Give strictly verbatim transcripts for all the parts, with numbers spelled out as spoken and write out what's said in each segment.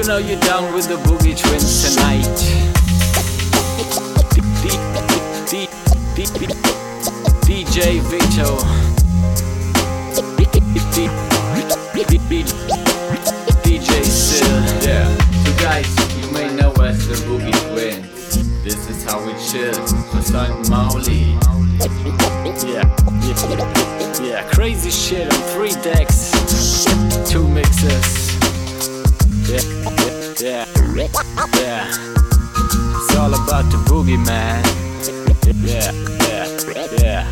You know you're down with the Boogie Twins tonight. D J Vito, D J Sil. Yeah, so guys, you may know us the Boogie Twins. This is how we chill. So Son Mauli. Yeah, yeah, yeah, crazy shit on three decks, two mixes. Yeah, yeah, yeah, yeah. It's all about the boogie, man. Yeah, yeah, yeah.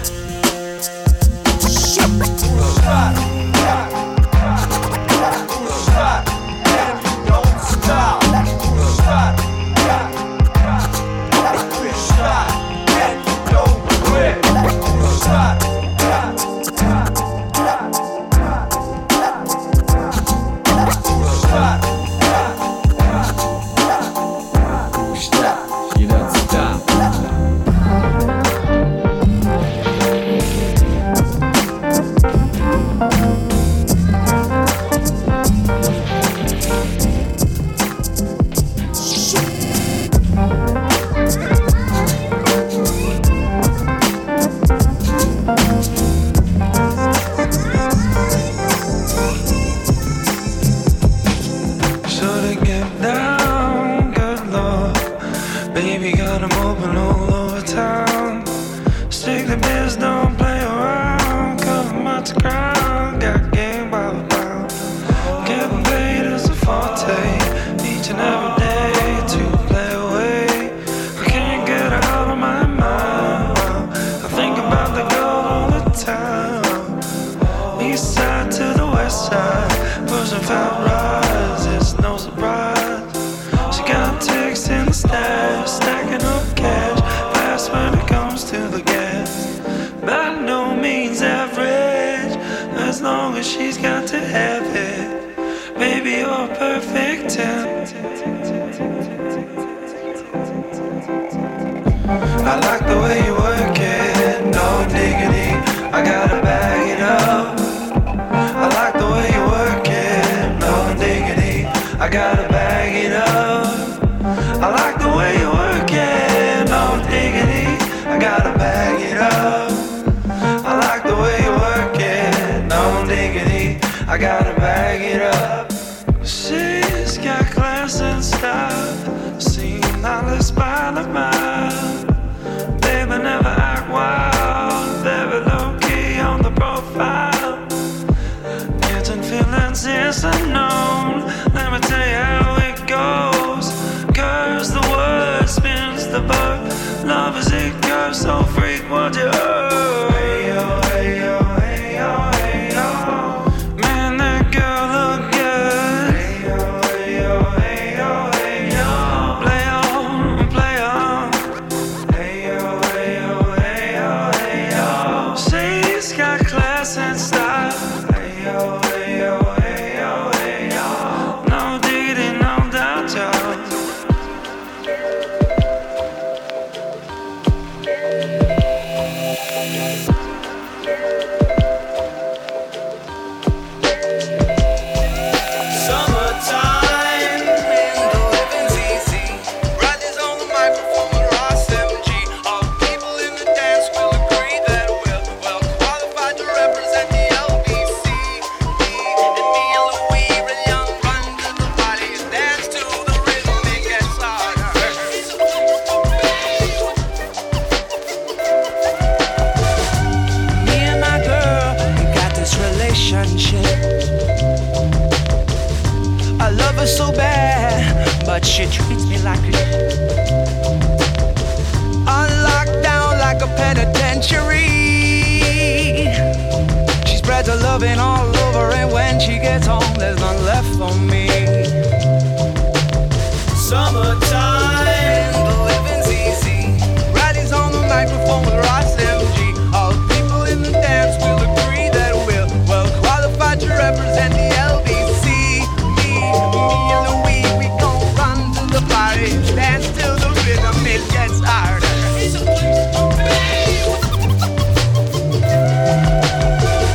Don't stop.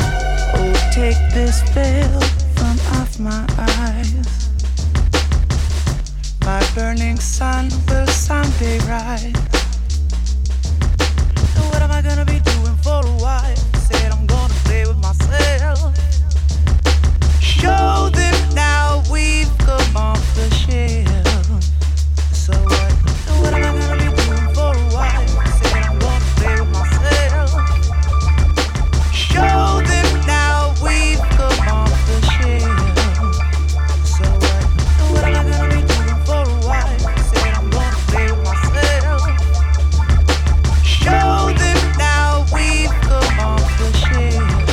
Take this veil from off my eyes. sun will someday rise. So what am I gonna be doing for a while? Said I'm gonna play with myself. Show them now we've come off the shelf. So what? So what am I gonna be doing for a while? Said I'm gonna play with myself. Show them now we've come off the shelf. So what? So what am I gonna be doing for a while? Said I'm gonna play with myself. Show them now we've come off the shelf.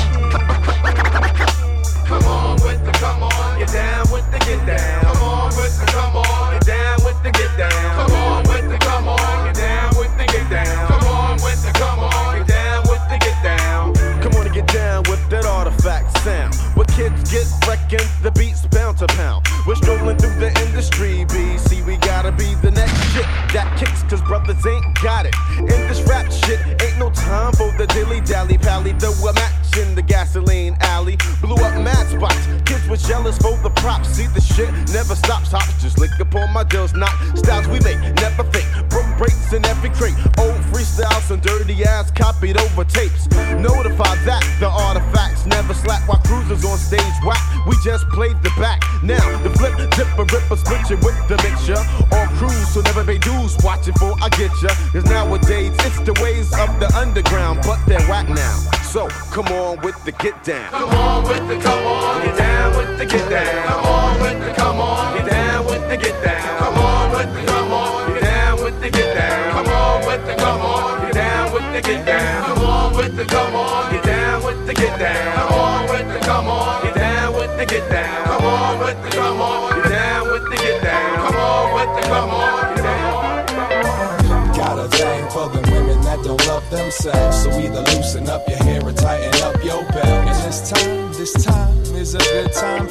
Come on with the come on, get down with the get down. Come on with the come on, get down with the get down. Come on with the come on, get down with the get down. Come on with the come on, get down with the get down. Come on and get down with that artifact sound. Where kids get wrecking, the beats bound to pound. We're strolling through the industry, B C. We gotta be the next shit that kicks, cause brothers ain't got it. In this rap shit, ain't no time for the dilly dally pally. Throw a match in the gasoline alley. Blew up mad spots, kids was jealous for the props. See the shit never stops, hops just lick upon my deals. Not styles we make, never fake. Broke breaks in every crate. Old freestyles and dirty ass copied over tapes. Notify that the artifacts never slack while cruisers on stage whack. We just played the back. Now the flip, dipper, ripper, switch it with the mixture. All crews so never pay dues. Watch it for I get ya. Cause nowadays it's the ways of the underground, but they're whack now. So come on with the get down. Come on with the come on, get down with the get down. Come on with the come on, get down with the get down. Come on with the come on, get down with the get down. Come on with the come on, get down with the get down. Come on with the come on, get down with the get down. Come on with the come on, get down with the get down. Come on with the come on, get down with the get down. Come on with the come on, get down. Got a thing for the women that don't love themselves. So either loosen up your hair or tighten up your belt. And this time, this time is a good time.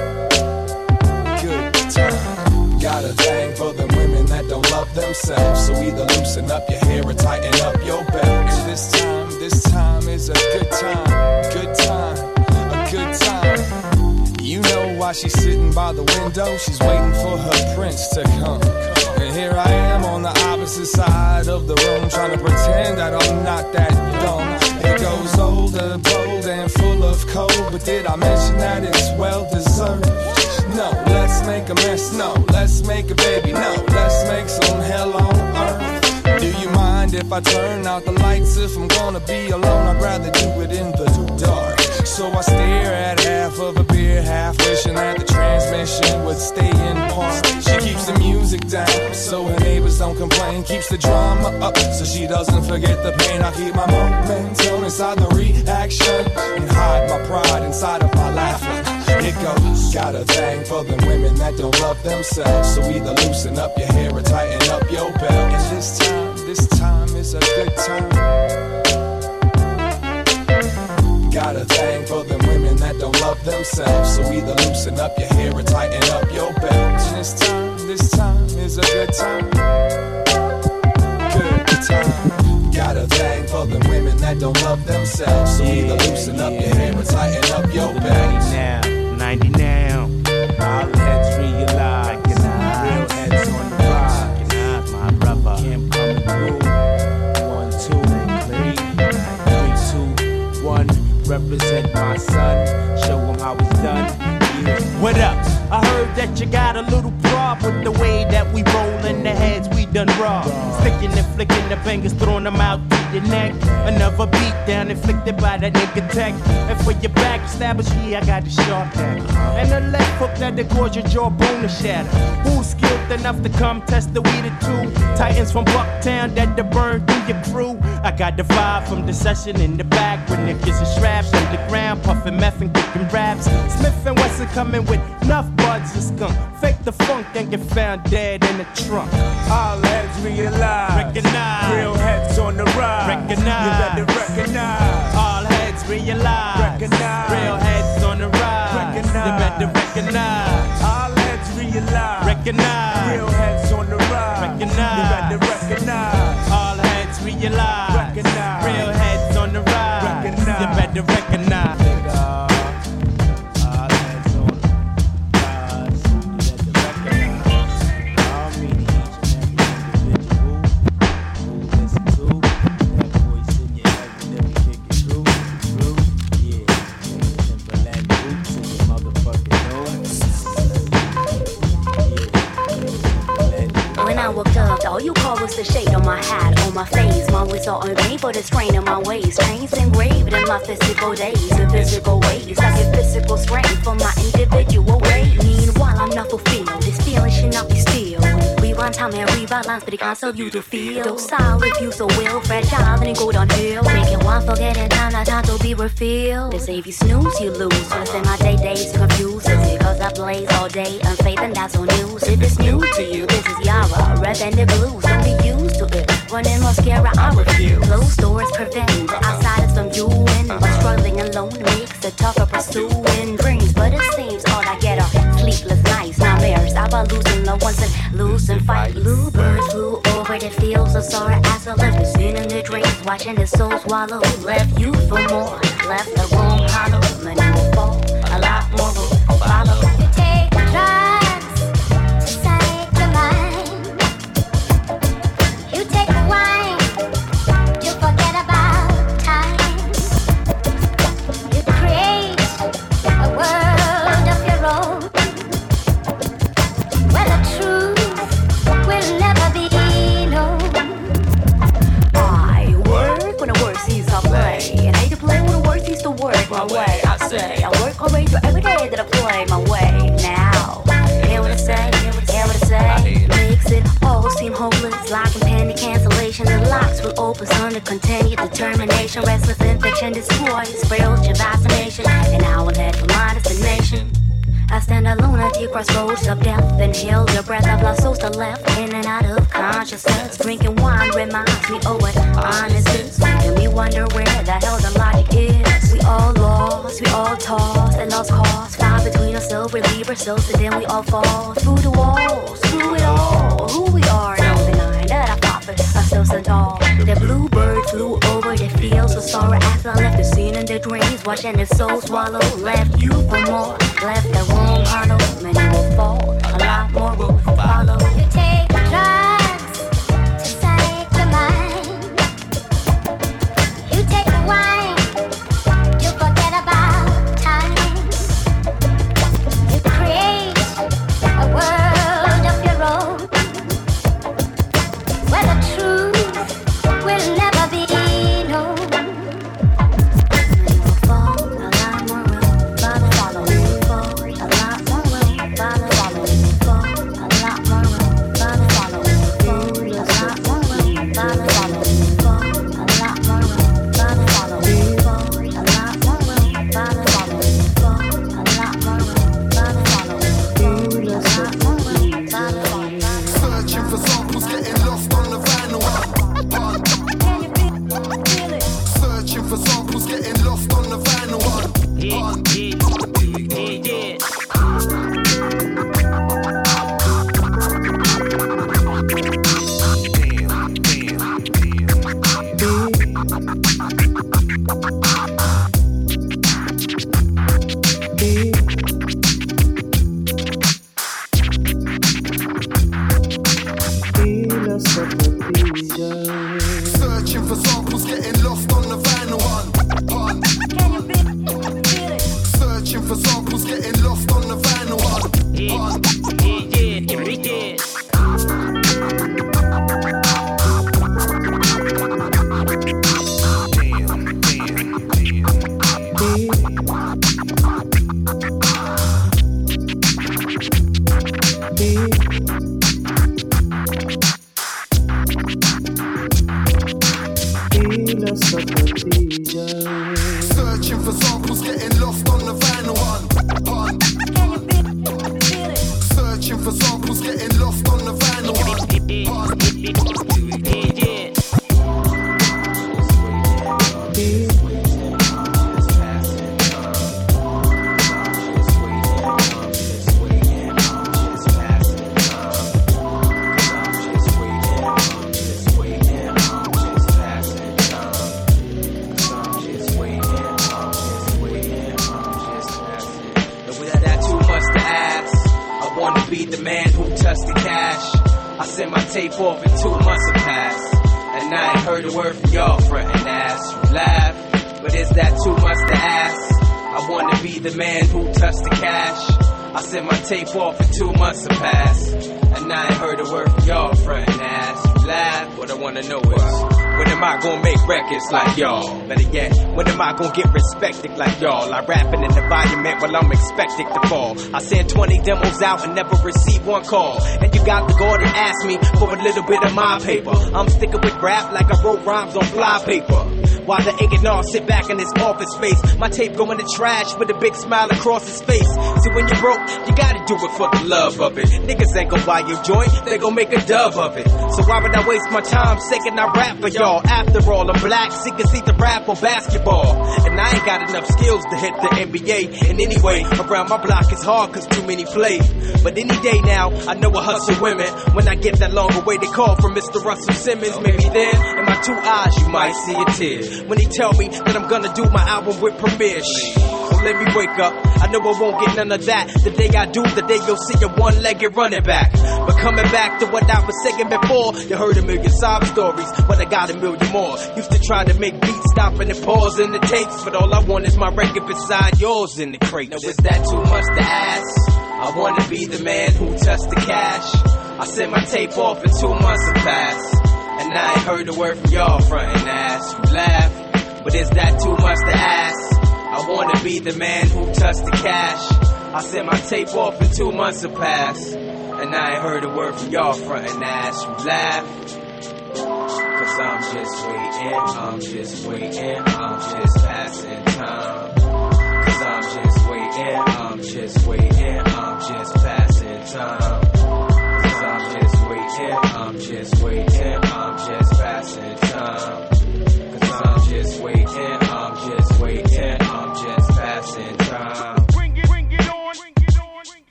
Good time. Got a thing for the women that don't love themselves. So either loosen up your hair or tighten up your belt. And this time, this time is a good time. Good time, a good time. You know why she's sitting by the window? She's waiting for her prince to come. And here I am on the opposite side of the room, trying to pretend that I'm not that dumb. It goes older, bold, and full of cold. But did I mention that it's well deserved? No, let's make a mess. No, let's make a baby. No, let's make some hell on earth. Do you mind if I turn out the lights? If I'm gonna be alone, I'd rather do it in the dark. So I stare at half of a beer, half wishing that the transmission would stay in park. She keeps the music down so her neighbors don't complain. Keeps the drama up so she doesn't forget the pain. I keep my momentum inside the reaction and hide my pride inside of my laughter. It goes, got a thing for the women that don't love themselves. So either loosen up your hair or tighten up your belt. And this time, this time is a good time. Got a thing for them women that don't love themselves. So either loosen up your hair or tighten up your belt. And this time, this time is a good time. Good time. Got a thing for them women that don't love themselves. So either loosen up your hair or tighten up your belt. Now, ninety now. All heads realize. Recognize. Real heads on the rise. Recognize my brother. Him coming through. One, two, three. Three, two, one. Represent my son, show him how it's done. Yeah. What up? I heard that you got a little problem with the way that we roll in the heads we done raw. Sticking and flicking the bangers, throwing them out to your neck. Another beat down inflicted by that nigga tech. And for your back established, yeah, I got the sharp back. And the left hook that'll cause your jawbone to shatter. Who's skilled enough to come test the weed or two? Titans from Bucktown that'll burn through your crew. I got the vibe from the session in the back when niggas are strapped underground, puffing meth and kicking raps. Smith and Wesson coming with enough buds to skunk. Fake the funk and get found dead in the trunk. All heads realize. Recognize. Real heads on the rise. Recognize. You better recognize. All heads realize. Recognize. Real heads on the rise. Recognize. You better recognize. All heads realize. Recognize. Real heads on the rise. Recognize. You better recognize. All heads realize. Recognize. Real heads on the rise. Recognize. You better recognize. All heads on the rise. You better recognize. All media all you call was the shade on my hat, on my face. My wits are unpaid for the strain of my ways. Chains engraved in my physical days, in physical ways. I get physical strength from my individual ways. Meanwhile, I'm not fulfilled. This feeling should not be still. Rewind time and rebalance, but it can't serve you to feel. Docile if you so will, fragile, then it go downhill. Making one forgetting time, not time to be refilled. They say if you snooze, you lose. So I spend my day days confused. Is it cause I blaze all day, unfaith and that's on news? If it's new to you, this is Yara, red and the blues. Don't be used to it. Running mascara, I refuse. Closed doors prevent the outsiders from you in. But struggling alone makes it tougher pursuing dreams. But it seems all I get are sleepless nights, nightmares. I about losing loved ones and losing fight. Blue birds flew over the fields of sorrow as I left the scene in the dreams. Watching the soul swallow, left you for more. Left the room hollow, many will fall. A lot more will follow. You take drugs to save your mind. You take wine to forget about time. You create a world of your own, where the truth will never be known. I work when the work seems to play, and I hate to play when the work seems to work my way. I say I work already for every day that I play my way. Now, hear what I say, hear what I say. Makes it all seem hopeless, like impending cancellation. The locks will open under continued determination. Restless infection destroys spiritual vaccination, and I will head for my destination. I stand alone at the crossroads of death, inhale the breath of lost souls to left, in and out of consciousness. Drinking wine reminds me of what honest is, making me wonder where the hell the logic is. We all lost, we all tossed and lost cause. Fight between ourselves, relieve ourselves, and then we all fall through the walls, through it all. Who we are, no denying that I profit ourselves and all. The bluebird flew over the fields of sorrow as I left the scene in the dreams. Watching the soul swallow, left you for more. Left the room hollow, many will fall. A lot more will follow. You take drugs to save your mind. You take wine to forget about time. You create a world of your own, where the truth will never be known. Many will fall, a lot more will follow. Follow will fall, a lot more will follow. Follow will fall, a lot more will follow. Follow will fall, a lot more will follow. Follow will fall, a lot more will follow. Follow will fall, a lot more will follow. Follow will fall, a lot more will follow. Follow will fall, a lot more will follow. Searching for samples, getting lost on the vinyl. One. Can you feel, feel it? Searching for samples, getting lost on the vinyl. One. One. Searching for samples, getting lost on the vinyl. One. One. Can you feel, feel it? Searching for samples, getting lost on the vinyl. One. One. Searching for samples, getting lost on the vinyl. One. One. Can you feel, feel it? Searching for samples, getting lost on the vinyl. One. One. The man who touched the cash. I sent my tape off and two months have passed, and I ain't heard a word from y'all frontin' ass. You laugh, but is that too much to ask? I wanna be the man who touched the cash. I sent my tape off and two months have passed, and I ain't heard a word from y'all, frontin' ass. You laugh, what I wanna know is, when am I gonna make records like y'all? Better yet, when am I gonna get respected like y'all? I rap in an environment while I'm expected to fall. I send twenty demos out and never receive one call. And you got the guard and ask me for a little bit of my paper. I'm sticking with rap like I wrote rhymes on fly paper. While the A and R sit back in his office space, my tape go in the trash with a big smile across his face. See, when you're broke, you gotta do it for the love of it. Niggas ain't gon' buy your joint, they gon' make a dub of it. So why would I waste my time saying I rap for y'all? After all, I'm black, so you can see the rap on basketball. And I ain't got enough skills to hit the N B A. And anyway, around my block it's hard cause too many play. But any day now, I know I hustle women. When I get that long awaited call from Mister Russell Simmons, maybe then, in my two eyes you might see a tear. When he tell me that I'm gonna do my album with Premier. So let me wake up, I know I won't get none of that. The day I do, the day you'll see a one-legged running back. But coming back to what I was saying before, you heard a million sob stories, but I got a million more. Used to try to make beats stopping and pausing the tapes, but all I want is my record beside yours in the crate. Now is that too much to ask? I wanna be the man who touched the cash. I sent my tape off and two months have passed, and I ain't heard a word from y'all, frontin' ass. You laugh, but is that too much to ask? I wanna be the man who touched the cash. I sent my tape off and two months have passed, and I ain't heard a word from y'all, frontin' ass. You laugh, cause I'm just waiting, I'm just waiting, I'm just passing time. Cause I'm just waiting, I'm just waiting, I'm just passing time. Cause I'm just waiting, I'm just waiting, I'm just passing time. Cause I'm just waiting, I'm just waiting, I'm just passing time. Bring it, bring it on, bring it on,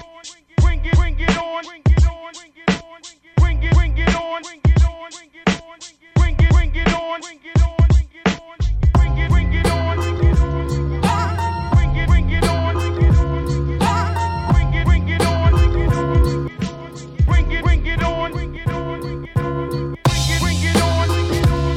bring it, bring it on, bring it on, bring it, bring it on, bring it on, bring it, bring it on, bring it on, bring it, bring it on, bring it on, bring it, bring it on, bring it on, bring it, bring it on, bring it on, bring it, bring it on, bring it on, bring it, bring it on, bring it on.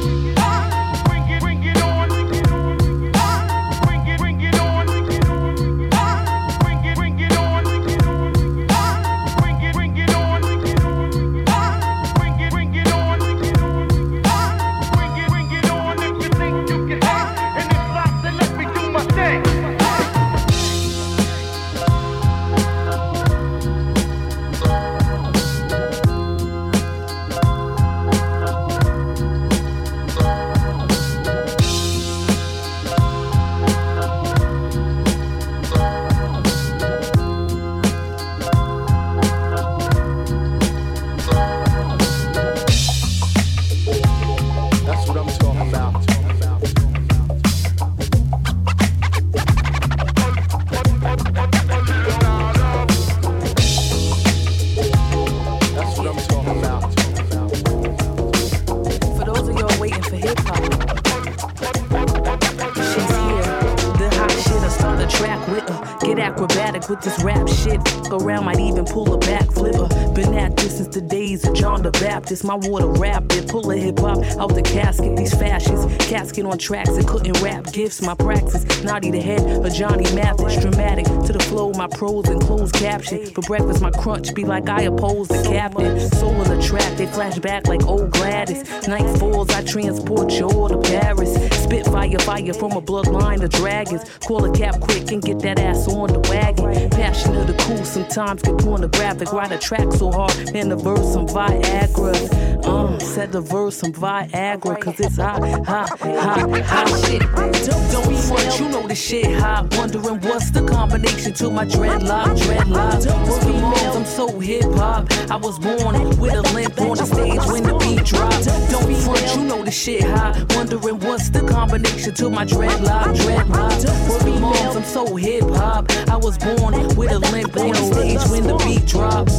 With this rap shit, around might even pull a backflipper. Been at this since the days of John the Baptist. My water rapid, pull a hip hop out the casket. These fascists, casket on tracks that couldn't rap gifts. My praxis, naughty the head of Johnny Mathis. Dramatic to the flow, my prose and closed caption. For breakfast, my crunch be like I oppose the captain. Soul in the track, they flash back like old Gladys. Night falls, I transport you all to Paris. Spit fire, fire from a bloodline of dragons. Call a cap quick and get that ass on the wagon. Passion of the cool, sometimes get pornographic. Write a track so hard, and the verse some Viagra. Uh, said the verse some Viagra, cause it's hot, hot, hot, hot shit. Don't, don't front, you know the shit hot. Wondering what's the combination to my dreadlock, dreadlock. Working moms, I'm so hip hop. I was born with a limp on the stage when the beat dropped. Don't front, you know the shit hot. Wondering what's the combination to my dreadlock, dreadlock. Working moms, I'm so hip hop. I was born with a limp on the stage when the beat drops.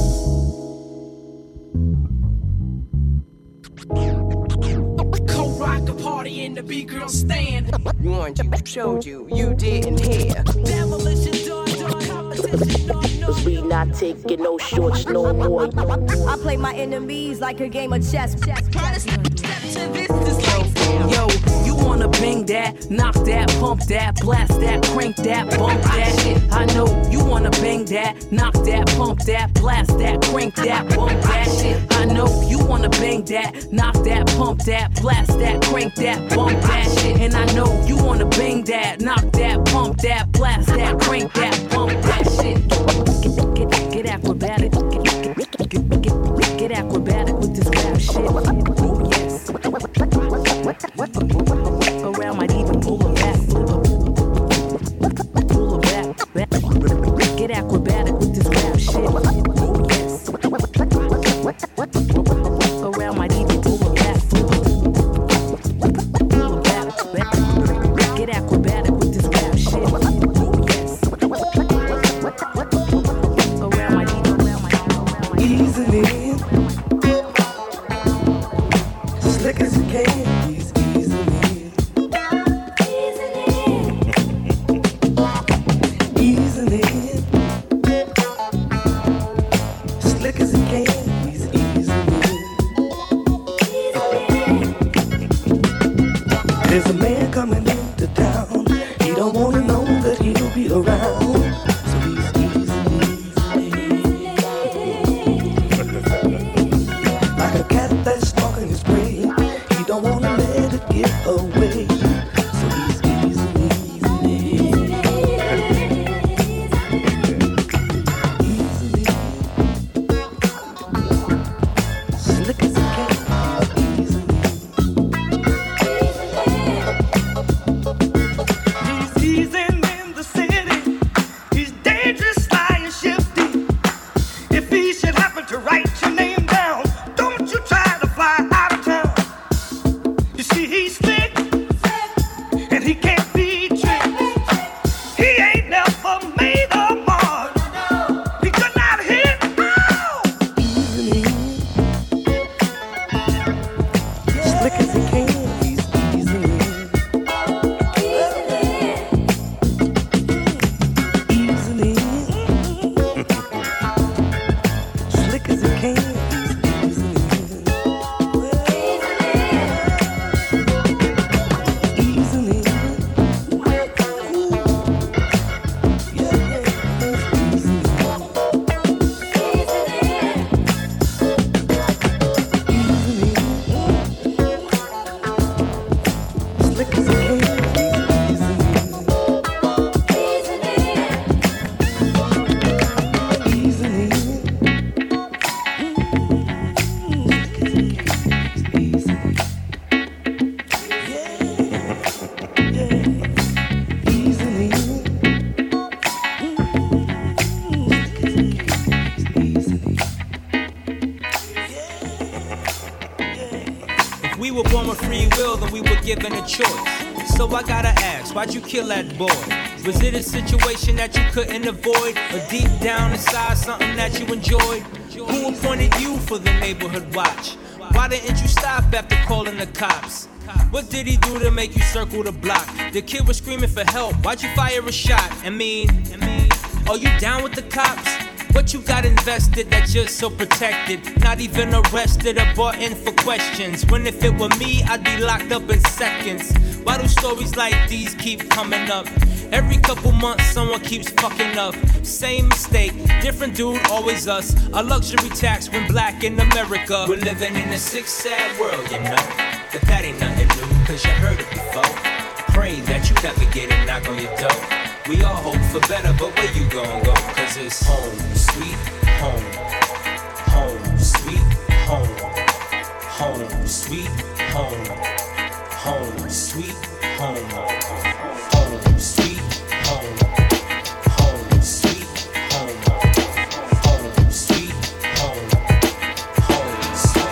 Co-rock a party in the B-girl stand. Warned you, showed you, you didn't hear. Demolition done, done, competition done, Cause we not taking no shorts no more. I play my enemies like a game of chess. Yo, you wanna wanna bang that, knock that, pump that, blast that, crank that, bump that. I know you wanna bang that, knock that, pump that, blast that, crank that, bump that. I know you wanna bang that, knock that, pump that, blast that, crank that, bump that. And I know you wanna bang that, knock that, pump that, blast that, crank that, bump that shit. Get, get, get acrobatic, get, get, get, get, get acrobatic with this rap shit. Oh yes. Around might even pull a back, pull a back, back. Get acrobatic with this rap shit. Oh yes. Around might even pull a back, pull a back, back. Get acrobatic with this rap shit. Oh yes. Around might even, around might even, around might even. Easily, slick as you can. There's a man coming into town. He don't wanna know that he'll be around. So he's easy, like a cat that's stalking his prey. He don't wanna let it get away. So he's easy, easy, easily, slick as a cat. Given a choice. So I gotta ask, why'd you kill that boy? Was it a situation that you couldn't avoid? Or deep down inside something that you enjoyed? Who appointed you for the neighborhood watch? Why didn't you stop after calling the cops? What did he do to make you circle the block? The kid was screaming for help, why'd you fire a shot? I mean, I mean, are you down with the cops? What you got invested that you're so protected? Not even arrested or brought in for questions. When if it were me, I'd be locked up in seconds. Why do stories like these keep coming up? Every couple months someone keeps fucking up. Same mistake, different dude, always us. A luxury tax when black in America. We're living in a sick, sad world, you know. But that ain't nothing new, cause you heard it before. Pray that you never get a knock on your door. We all hope for better, but where you gon' go? Cause it's home, sweet home. Home, sweet home. Home, sweet home. Home, sweet home. Home, sweet home. Home, sweet home. Home, sweet home. Home, sweet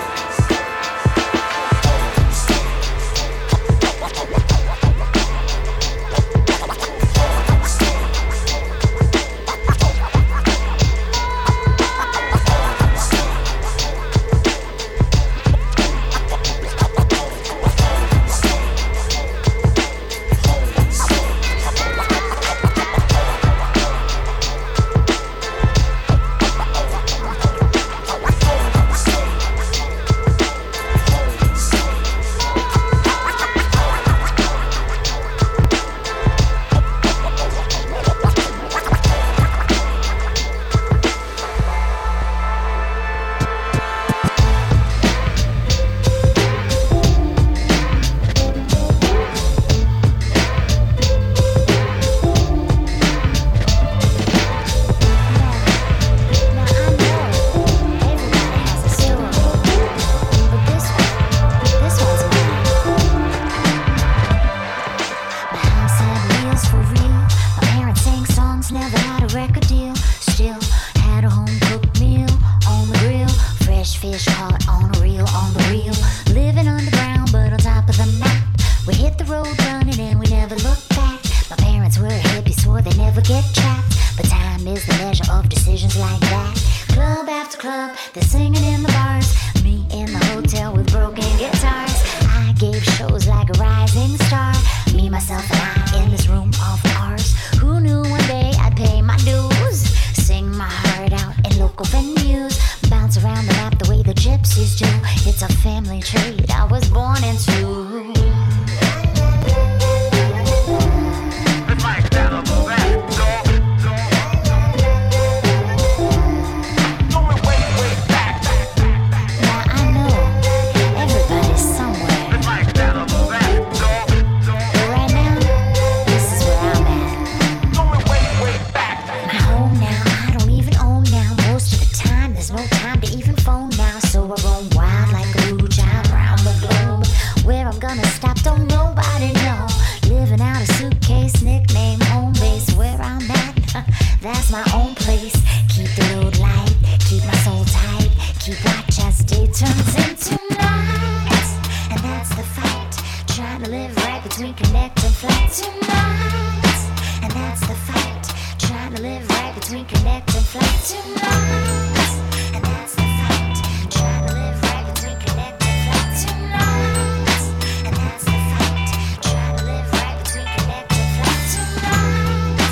of decisions like that. Club after club, they're singing in the bars. Me in the hotel with broken guitars. I gave shows like a rising star. Me, myself, and I in this room of ours. Who knew one day I'd pay my dues? Sing my heart out in local venues. Bounce around the map the way the gypsies do. It's a family trait I was born into. That's my own place. Keep the load light, keep my soul tight. Keep watch as day turns into night. And that's the fight. Trying to live right between connect and flight tonight. And that's the fight. Trying to live right between connect and flight tonight. And that's the fight. Trying to live right between connect and flight tonight. And that's the fight. Trying to live right between connect and flight tonight.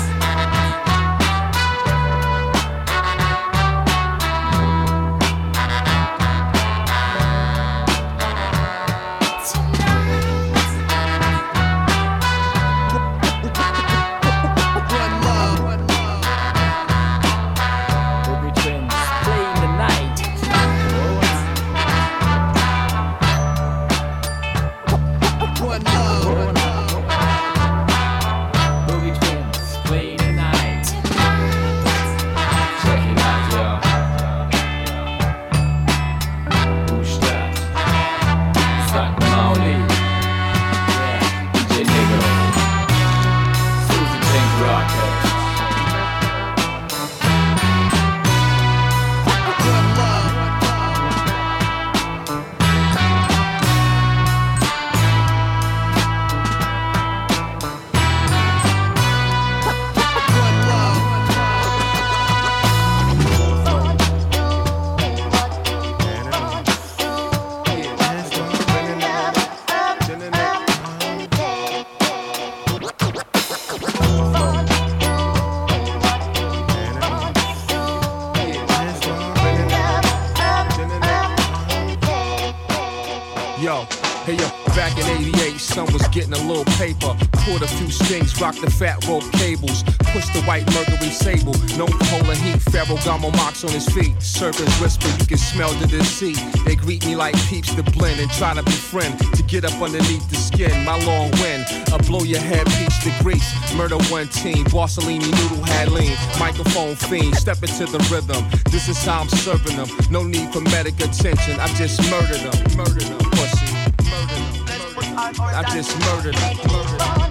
Getting a little paper, poured a few stings, rocked the fat rope cables, pushed the white Mercury sable, known for holding heat, Ferragamo marks on his feet, serpents whisper, you can smell the deceit, they greet me like peeps to blend and try to befriend, to get up underneath the skin, my long wind, I blow your head piece to grease, murder one team, Borsellini noodle had lean, microphone fiend, step into the rhythm, this is how I'm serving them, no need for medic attention, I just murdered them, murdered them, pussy, murdered them. I just murdered her. Murdered her.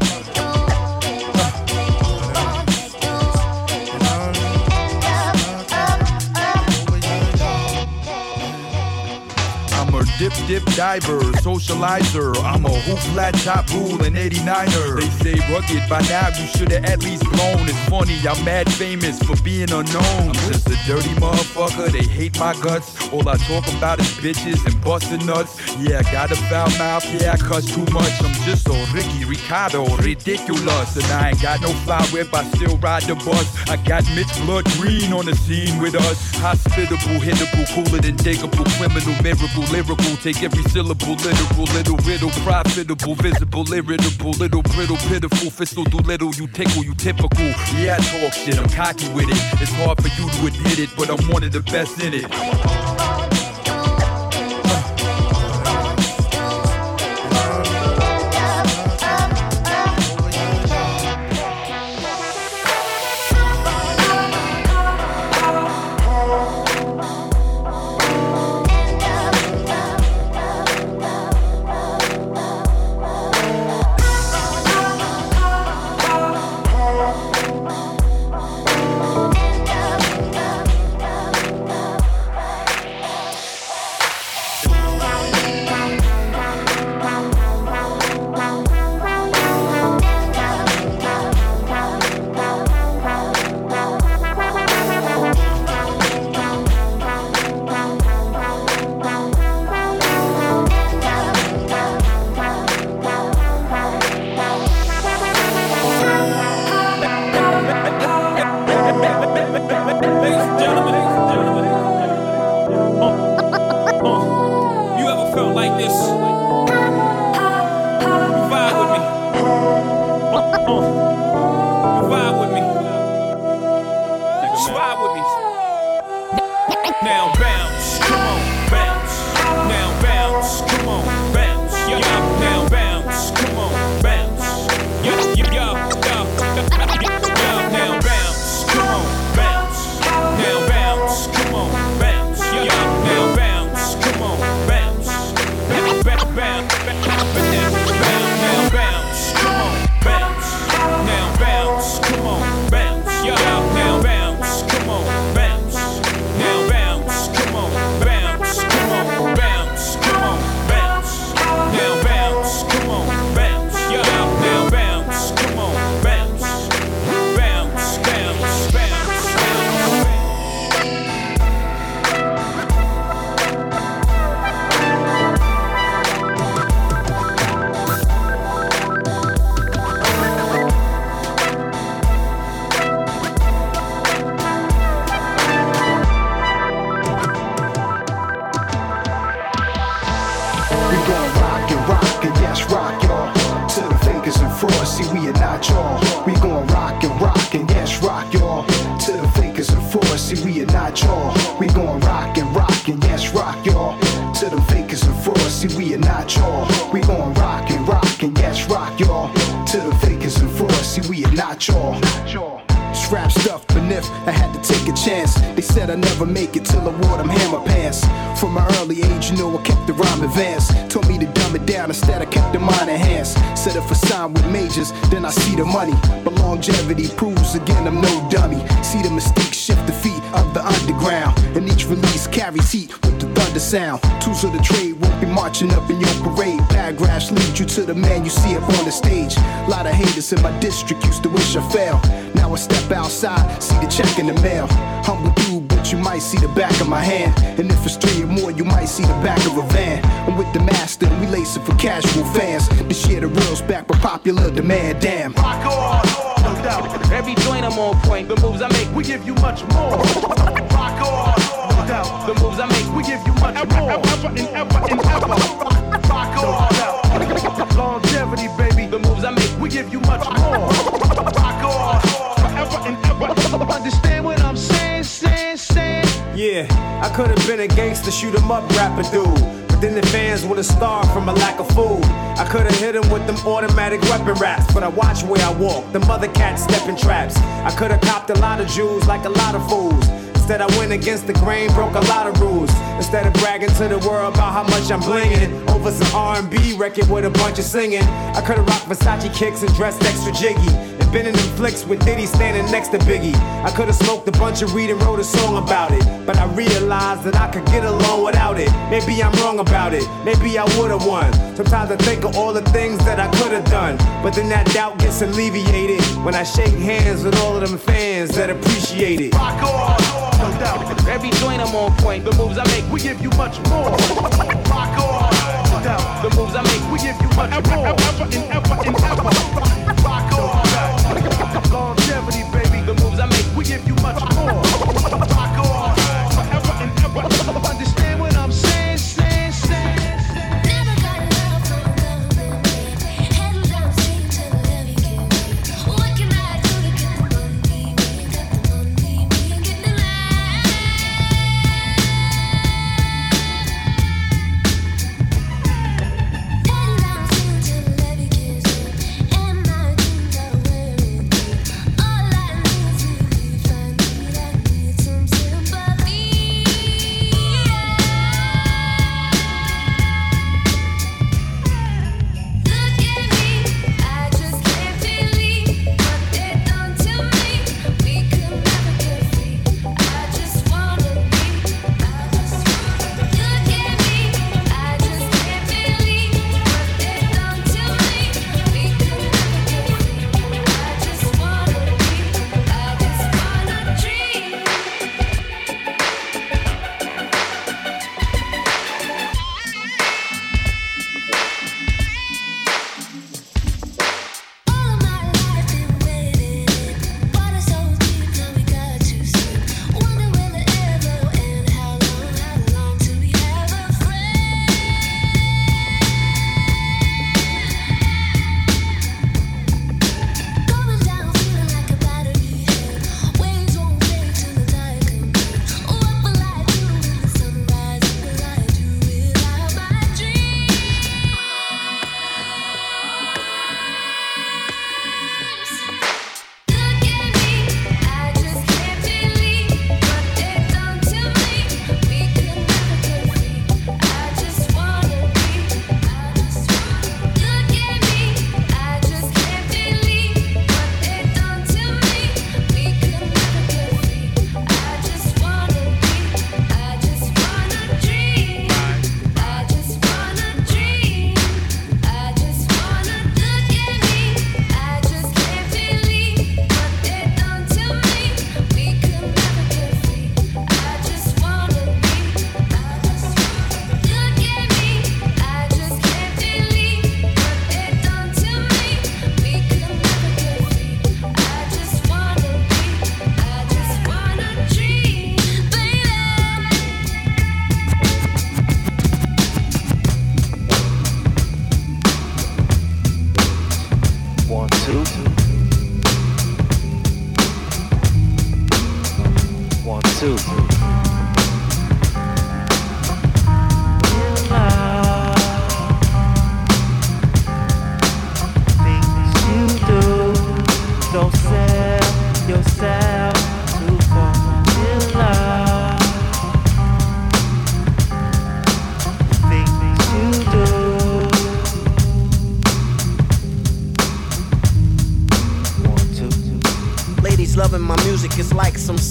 I'm a dip dip diver, socializer. I'm a hoop flat top rule and eighty-niner. They say rugged, by now you should've at least blown. It's funny, I'm mad famous for being unknown. I'm just a dirty motherfucker, they hate my guts. All I talk about is bitches and busting nuts. Yeah, I got a foul mouth, yeah, I cuss too much. I'm just so Ricky Ricardo, ridiculous. And I ain't got no fly whip, I still ride the bus. I got Mitch Blood Green on the scene with us. Hospitable, hittable, cooler than digable, criminal, miracle, lyrical. Take every syllable, literal, little riddle, profitable, visible, irritable, little brittle, pitiful, fistal, do little, you tickle, you typical. Yeah, I talk shit, I'm cocky with it. It's hard for you to admit it, but I'm one of the best in it. Now bounce, come on, bounce. Now bounce, come on, bounce. Yo, yo, now bounce, come on, bounce. Yo, yo, yo, yo, yo, now bounce, come on, bounce. Now bounce, come on, bounce. Yo, yo, now bounce, come on, bounce. Bounce, bounce, bounce, now bounce, come on, bounce. Now bounce, come on, bounce. Yo, yo, now bounce, come on, bounce. Now bounce, come on, bounce, come on, bounce, come on, bounce. Now bounce, come on, bounce. Yo, now bounce, come on, bounce. Bounce, bounce, bounce, bounce. See, we are not y'all. We gon' rock and rock and yes, rock y'all. To the fakers and frauds, see, we are not y'all. We gon' rock and rock and yes, rock y'all. To the fakers and frauds, see, we are not y'all. We gon' rock and rock and yes, rock y'all. To the fakers and frauds, see, we are not y'all. Rap stuff beneath, I had to take a chance. They said I'd never make it till I wore them hammer pants. From my early age, you know I kept the rhyme advanced. Told me to dumb it down, instead I kept the mind enhanced. Said if I sign with majors, then I see the money. But longevity proves again I'm no dummy. See the mystique shift the feet of the underground. And each release carries heat with the thunder sound. Tools of the trade won't be marching up in your parade. Paragraphs lead you to the man you see up on the stage. Lot of haters in my district used to wish I fell. Now I step outside, see the check in the mail. Humble dude, but you might see the back of my hand. And if it's three or more, you might see the back of a van. I'm with the master, and we lace it for casual fans. This year the reel's back with popular demand, damn. Rock on, no doubt. Every joint I'm on point. The moves I make, we give you much more. Rock on, no doubt. The moves I make, we give you much more. Ever and ever and ever. Rock on, longevity, baby. The moves I make, we give you much more. Rock on, forever and ever. Understand what I'm saying, saying, saying? Yeah, I could have been a gangster, shoot 'em up rapper dude. But then the fans would have starved from a lack of food. I could have hit 'em with them automatic weapon raps, but I watch where I walk, the mother cats stepping traps. I could have copped a lot of Jews like a lot of fools. Instead I went against the grain, broke a lot of rules. Instead of bragging to the world about how much I'm blinging over some R and B record with a bunch of singing, I could've rocked Versace kicks and dressed extra jiggy, and been in them flicks with Diddy standing next to Biggie. I could've smoked a bunch of weed and wrote a song about it, but I realized that I could get along without it. Maybe I'm wrong about it, maybe I would've won. Sometimes I think of all the things that I could've done, but then that doubt gets alleviated when I shake hands with all of them fans that appreciate it. Rock on, no doubt. Every joint I'm on point. The moves I make, we give you much more. Rock on, no doubt. The moves I make, we give you much more. Ever and ever and ever. Rock on, longevity, baby. The moves I make, we give you much more. Rock on, forever and ever. Understand what I'm saying, saying, saying. Heading down to the levee, kiss it, and my dreams are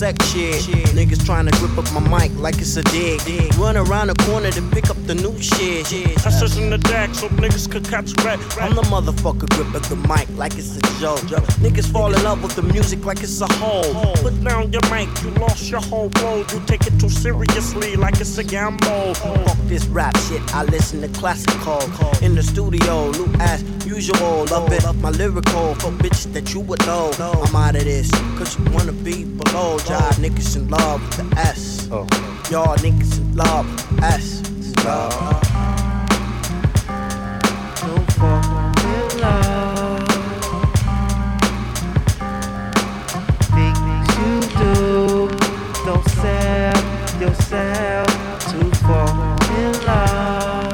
sex shit. Niggas trying to grip up my mic like it's a dig. Run around the corner to pick up the new shit. I sit in the deck so niggas could catch red. I'm the motherfucker grip up the mic like it's a joke. Niggas fall in love with the music like it's a hole. Put down your mic, you lost your whole road. You take it too seriously like it's a gamble. Fuck this rap shit, I listen to classical. In the studio, new as usual. Love it, my lyrical. For bitches that you would know. I'm out of this, cause you wanna be below. Y'all niggas in love with the S. Y'all niggas in love with the S. Love. Don't fall in love. Things you do, don't sell yourself to fall in love.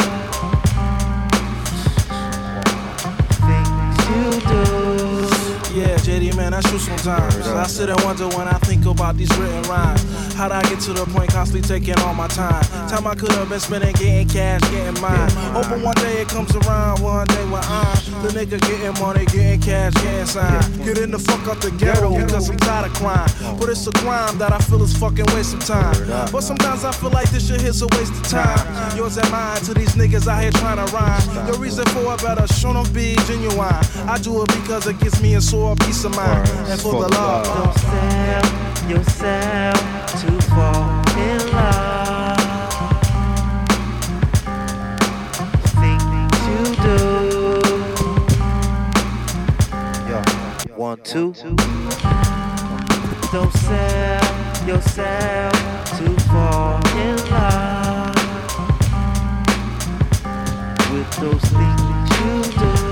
Things you do. Yeah, J D, man, I shoot sometimes. I sit and wonder when I think about these written rhymes. How'd I get to the point constantly taking all my time? Time I could have been spending getting cash, getting mine. Hoping one day it comes around, one day when I'm the nigga getting money, getting cash, getting signed. Getting the fuck out the ghetto because I'm tired of crime. But it's a crime that I feel is fucking waste of time. But sometimes I feel like this shit here's a waste of time. Yours and mine to these niggas out here trying to rhyme. Your reason for it better show them be genuine. I do it because it gives me a sore peace of mind. And for the love. Don't sell yourself to fall in love. Things you do. Yo, one, two. Don't sell yourself to fall in love with those things you do.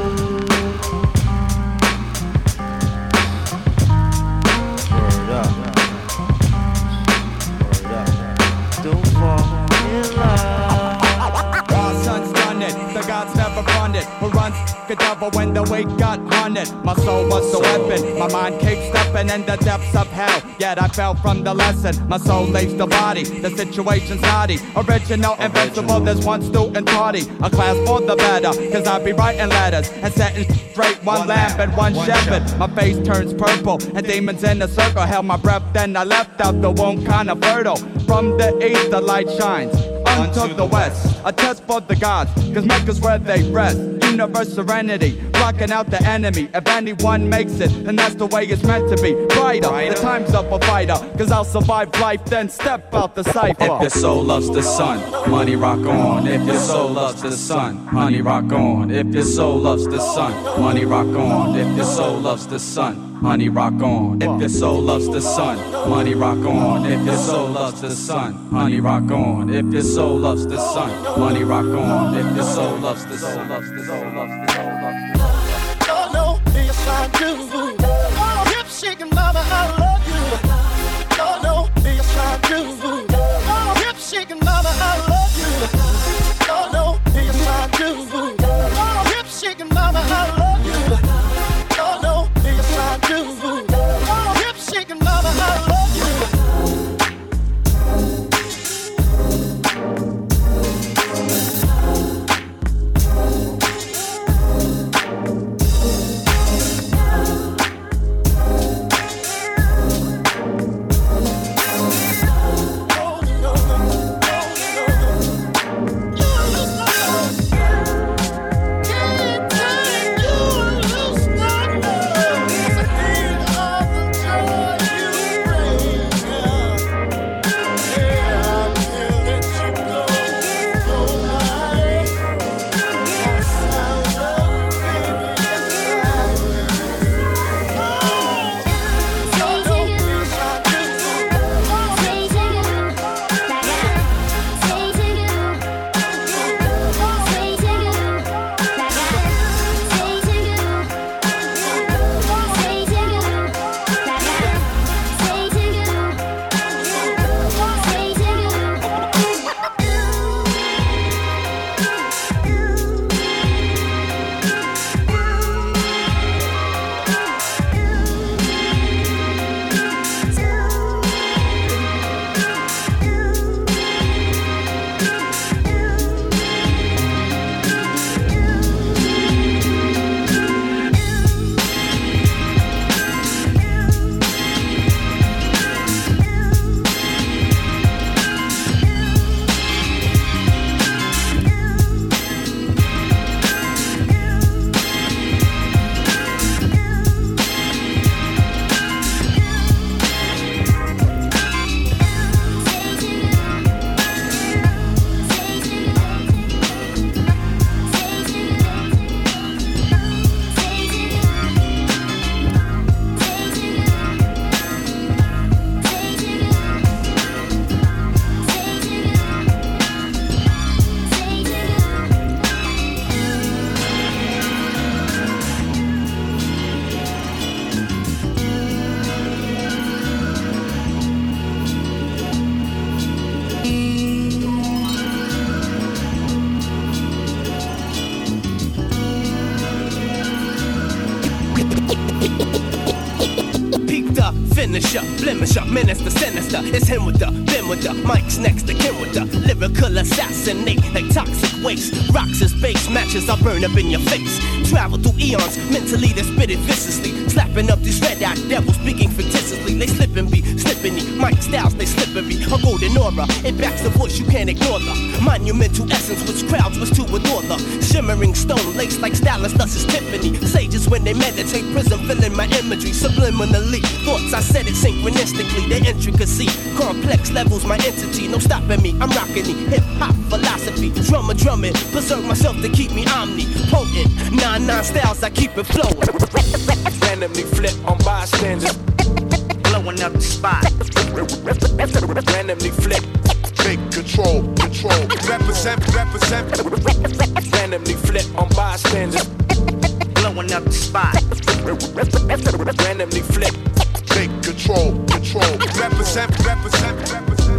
Don't fall in love. God's son's done it, the gods never run it. Who runs the devil when the weight got hunted? My soul was the weapon, my mind kept stepping in the depths of hell. Yet I fell from the lesson, my soul leaves the body. The situation's naughty, original, invincible. There's one student party, a class for the better. Cause I be writing letters and setting straight one lamp and one shepherd. My face turns purple and demons in a circle. Held my breath, then I left out the womb kinda fertile. From the east the light shines unto the west. A test for the gods, cause Mecca's where they rest. Universe serenity, blocking out the enemy. If anyone makes it, then that's the way it's meant to be. Brighter, the time's up a fighter. Cause I'll survive life, then step out the cipher. If your soul loves the sun, money rock on. If your soul loves the sun, honey rock on. If your soul loves the sun, money rock on. If your soul loves the sun, honey rock on. If your soul loves the sun, money rock on. If your soul loves the sun, honey rock on. If your soul loves the sun, money rock on. If your soul loves the sun, loves the soul, loves the soul, loves the soul. Oh no, yes I do. Oh, hip shaking mama, I love you. Oh no, yes I do. Oh, hip shaking mama, I love you. Oh no, yes I do. Oh, hip shaking mama, I love you. Oh no, yes I do. Oh, hip shaking mama, I love you. blemisher, blemisher, menace the sinister. It's him with the, been with the, Mike's next to Kim with the lyrical assassinate like toxic waste. Rocks as base matches, I burn up in your face. Travel through eons, mentally they spit it viciously. Slapping up these red-eyed devils, speaking fictitiously. They slip and be slipping me. Mike Styles, they slippery. A golden aura, it backs the voice, you can't ignore the monumental essence which crowds was to adore the shimmering stone laced like stylist, thus is Tiffany. Sages when they meditate, prism filling my imagery subliminally. Thoughts I said it synchronistically. The intricacy, complex levels my entity. No stopping me, I'm rocking the hip hop philosophy. Drummer drumming, preserve myself to keep me omnipotent. Nine nine styles, I keep it flowing. Randomly flip on bystanders, blowing up the spot. Randomly flip, take control, control. Represent, represent. Randomly flip on bystanders, blowing up the spot. Randomly flip, take control, control. Represent, represent, represent.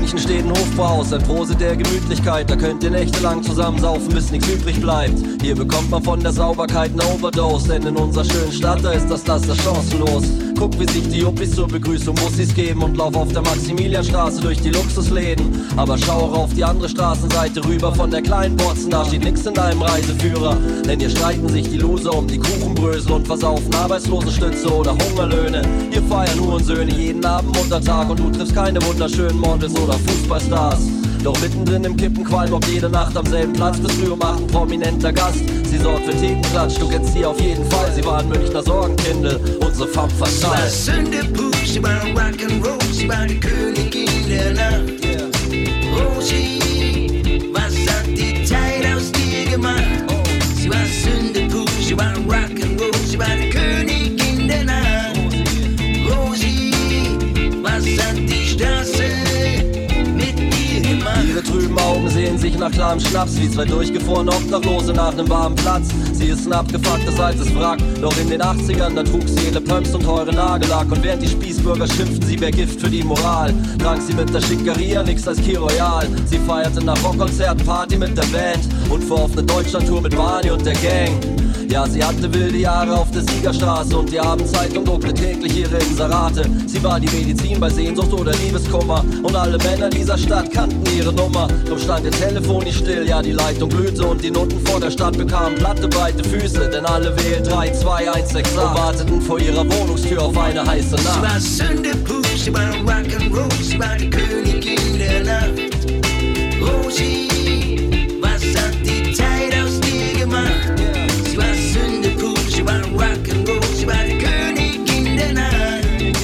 München steht ein Hofbräuhaus, ein Prose der Gemütlichkeit. Da könnt ihr nächtelang zusammensaufen, bis nichts übrig bleibt. Hier bekommt man von der Sauberkeit eine Overdose, denn in unserer schönen Stadt, da ist das Laster chancenlos. Guck, wie sich die Juppis zur Begrüßung Bussis geben und lauf auf der Maximilianstraße durch die Luxusläden. Aber schau auch auf die andere Straßenseite rüber von der kleinen Botzen, da steht nix in deinem Reiseführer. Denn hier streiten sich die Loser um die Kuchenbrösel und versaufen Arbeitslosenstütze oder Hungerlöhne. Hier feiern Hurensöhne jeden Abend Muttertag und du triffst keine wunderschönen Models oder Fußballstars. Doch mittendrin im Kippenqualm ob jede Nacht am selben Platz bis früh um acht ein prominenter Gast. Sie sorgt für Thekenklatsch, du kennst sie auf jeden Fall. Sie war ein Münchner Sorgenkindel, unsere Femme fatale. Sie war Sündebuch, sie war Rock'n'Roll, sie war die Königin der Nacht. Yeah. Rosi, was hat die Zeit aus dir gemacht? Oh. Sie war Sündebuch, sie war Rock'n'Roll, sie war die Königin der Nacht. Rosi, was hat die Straße mit dir gemacht? Ihre trüben Augen sehen sich nach klarem Schnaps wie zwei durchgefrorene Obdachlose nach einem warmen Platz. Sie ist ein abgefucktes altes Wrack, doch in den achtzigern, da trug sie hele Pumps und teure Nagellack. Und während die Spießbürger schimpften, sie wär Gift für die Moral, trank sie mit der Schickeria nix als Key Royal. Sie feierte nach Rockkonzerten Party mit der Band und fuhr auf eine Deutschlandtour mit Barney und der Gang. Ja, sie hatte wilde Jahre auf der Siegerstraße und die Abendzeitung druckte täglich ihre Inserate. Sie war die Medizin bei Sehnsucht oder Liebeskummer und alle Männer dieser Stadt kannten ihre Nummer. Drum stand ihr Telefon nicht still, ja die Leitung glühte und die Nutten vor der Stadt bekamen platte, breite Füße. Denn alle wählen drei zwei eins sechs acht und warteten vor ihrer Wohnungstür auf eine heiße Nacht. Sie war Sündebuch, sie war Rock'n'Roll, sie war die Königin der Nacht. Rosi, was hat die Zeit aus dir gemacht? Sie war Sündebuch, sie war Rock'n'Roll, sie war die Königin der Nacht.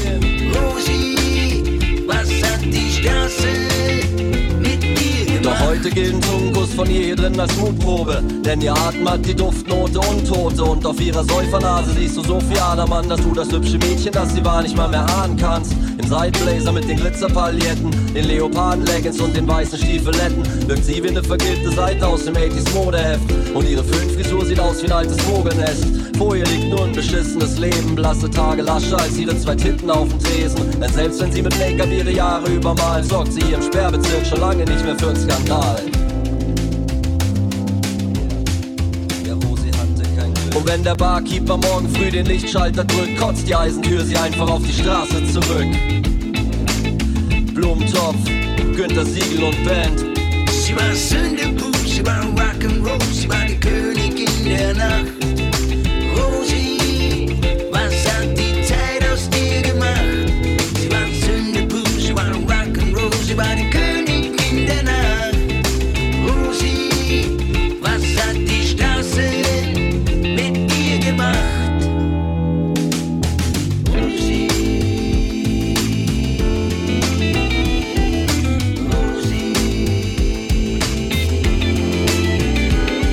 Rosi, was hat die Straße mit dir gemacht? Doch heute gilt ein Zungenkuss von ihr hier drin als Mutprobe, denn ihr Atem hat die Duftnote Untote und auf ihrer Säufernase siehst du Sophie Adermann, dass du das hübsche Mädchen, das sie war, nicht mal mehr ahnen kannst. Im Seitenblazer mit den Glitzerpaljetten, den Leoparden-Leggings und den weißen Stiefeletten wirkt sie wie eine vergilbte Seite aus dem achtziger Modeheft und ihre Föhnfrisur sieht aus wie ein altes Vogelnest. Vor ihr liegt nur ein beschissenes Leben, blasse Tage lascher als ihre zwei Titten auf dem Tresen. Denn selbst wenn sie mit Make-up ihre Jahre übermalt, sorgt sie hier im Sperrbezirk schon lange nicht mehr für einen Skandal. Und wenn der Barkeeper morgen früh den Lichtschalter drückt, kotzt die Eisentür sie einfach auf die Straße zurück. Blumentopf, Günter Siegel und Band. Sie war Sündebuch, sie war Rock'n'Roll, sie war die Königin der Nacht. Rosi, was hat die Zeit aus dir gemacht? Sie war Sündebuch, sie war Rock'n'Roll, sie war die Königin der Nacht. Rosi, was hat die Straße mit dir gemacht? Rosi, Rosi.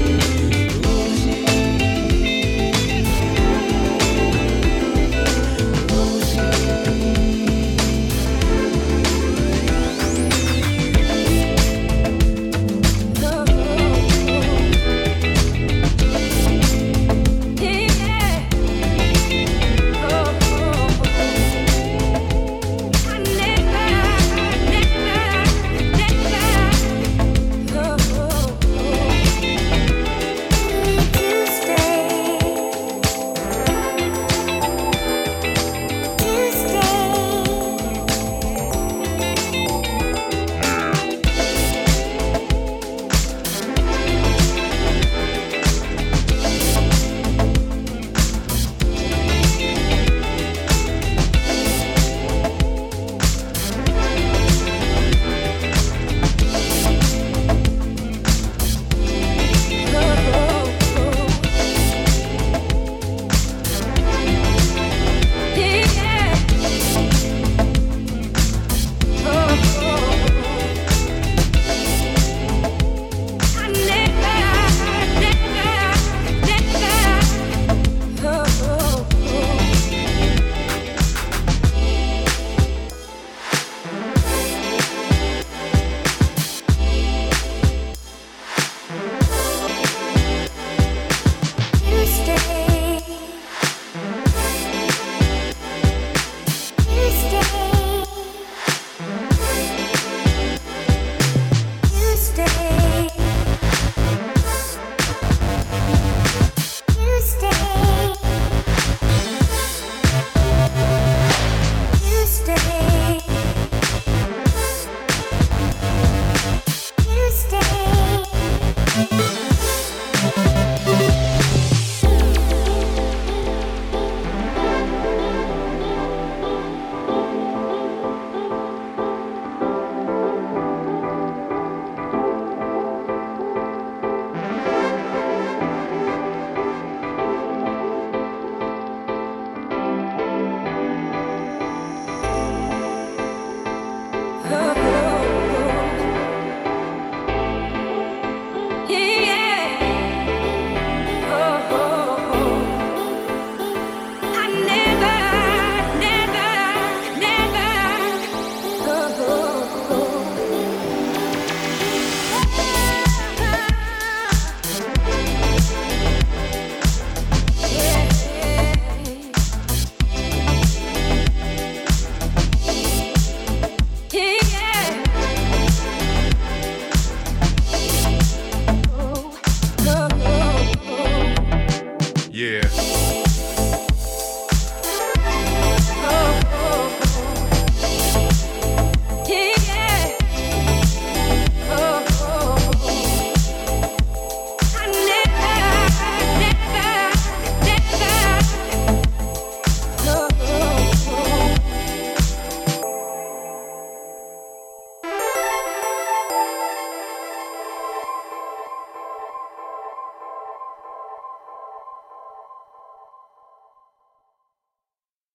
love.